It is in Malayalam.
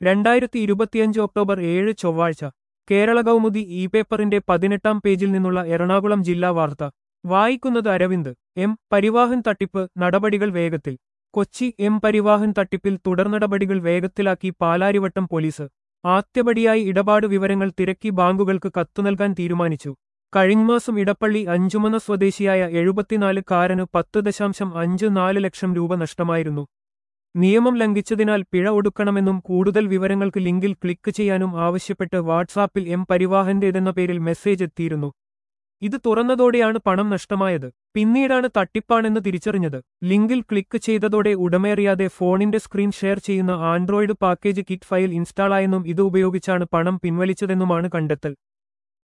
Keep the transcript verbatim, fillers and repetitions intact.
രണ്ടായിരത്തി ഇരുപത്തിയഞ്ച് ഒക്ടോബർ ഏഴ് ചൊവ്വാഴ്ച കേരള കൗമുദി ഇ പേപ്പറിന്റെ പതിനെട്ടാം പേജിൽ നിന്നുള്ള എറണാകുളം ജില്ലാ വാർത്ത വായിക്കുന്നത് അരവിന്ദ്. എം പരിവാഹൻ തട്ടിപ്പ് നടപടികൾ വേഗത്തിൽ. കൊച്ചി. എം പരിവാഹൻ തട്ടിപ്പിൽ തുടർനടപടികൾ വേഗത്തിലാക്കി പാലാരിവട്ടം പോലീസ്. ആദ്യപടിയായി ഇടപാട് വിവരങ്ങൾ തിരക്കി ബാങ്കുകൾക്ക് കത്തുനൽകാൻ തീരുമാനിച്ചു. കഴിഞ്ഞമാസം ഇടപ്പള്ളി അഞ്ചുമന സ്വദേശിയായ എഴുപത്തിനാല് കാരന് പത്ത് ദശാംശം അഞ്ച് നാല് ലക്ഷം രൂപ നഷ്ടമായിരുന്നു. നിയമം ലംഘിച്ചതിനാൽ പിഴ ഒടുക്കണമെന്നും കൂടുതൽ വിവരങ്ങൾക്ക് ലിങ്കിൽ ക്ലിക്ക് ചെയ്യാനും ആവശ്യപ്പെട്ട് വാട്സാപ്പിൽ എം പരിവാഹന്റേതെന്ന പേരിൽ മെസ്സേജ് എത്തിയിരുന്നു. ഇത് തുറന്നതോടെയാണ് പണം നഷ്ടമായത്. പിന്നീടാണ് തട്ടിപ്പാണെന്ന് തിരിച്ചറിഞ്ഞത്. ലിങ്കിൽ ക്ലിക്ക് ചെയ്തതോടെ ഉടമയറിയാതെ ഫോണിന്റെ സ്ക്രീൻ ഷെയർ ചെയ്യുന്ന ആൻഡ്രോയിഡ് പാക്കേജ് കിറ്റ് ഫയൽ ഇൻസ്റ്റാളായെന്നും ഇത് ഉപയോഗിച്ചാണ് പണം പിൻവലിച്ചതെന്നുമാണ് കണ്ടെത്തൽ.